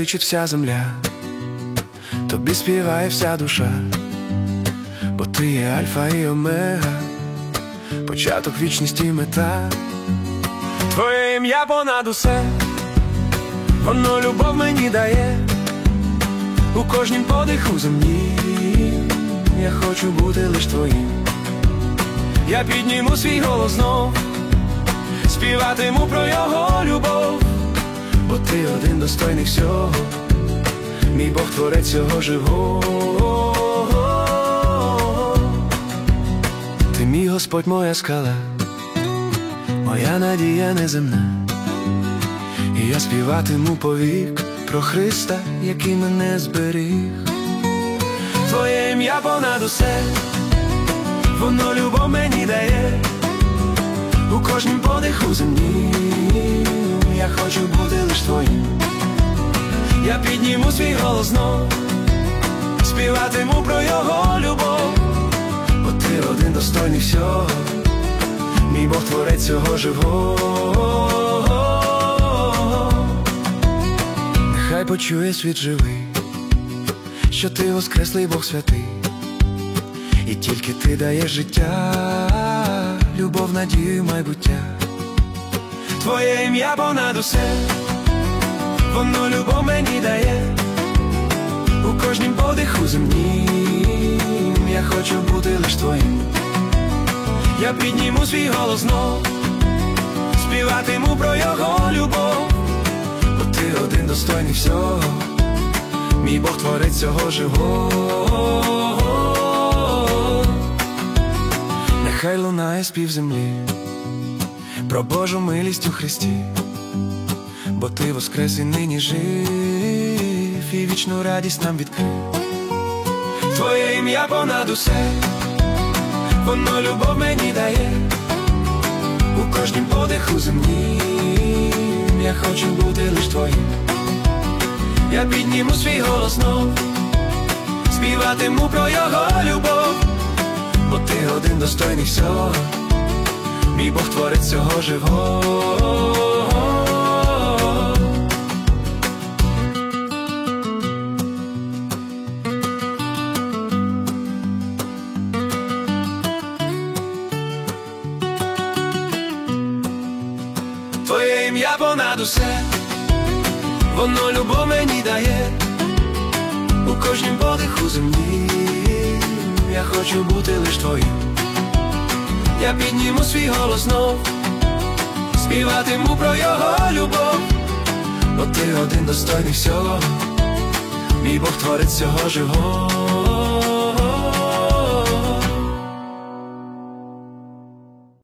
кличе вся земля, тобі співає вся душа, бо ти є альфа і омега, початок, вічність і мета. Твоє ім'я понад усе, воно любов мені дає, у кожнім подиху землі. Я хочу бути лиш твоїм. Я підніму свій голос знов, співатиму про його любов, бо ти один достойний всього, мій Бог творець всього живого. Ти мій Господь, моя скала, моя надія неземна, і я співатиму повік про Христа, який мене зберіг. Твоє ім'я понад усе, воно любов мені дає, у кожнім подиху землі. Я хочу бути лиш твоїм. Я підніму свій голос знов, співатиму про його любов, бо ти один достойний всього, мій Бог творець всього живого. Нехай почує світ живий, що ти воскреслий Бог святий, і тільки ти даєш життя, любов, надію, майбуття. Твоє ім'я понад усе, воно любов мені дає, у кожнім подиху землі. Я хочу бути лиш твоїм. Я підніму свій голос знов, співатиму про його любов, бо ти один достойний всього, мій Бог творець всього живого. Нехай лунає спів землі про Божу милість у Христі, бо ти воскрес і нині жив, і вічну радість нам відкрив. Твоє ім'я понад усе, воно любов мені дає, у кожнім подиху землі. Я хочу бути лиш твоїм. Я підніму свій голос знов, співатиму про його любов, бо ти один достойний всього, мій Бог творець всього живого. Твоє ім'я понад усе, воно любов мені дає, у кожнім подиху землі. Я хочу бути лиш твоїм. Я підніму свій голос знов, співатиму про його любов, бо ти один достойний всього, мій Бог творець всього живого.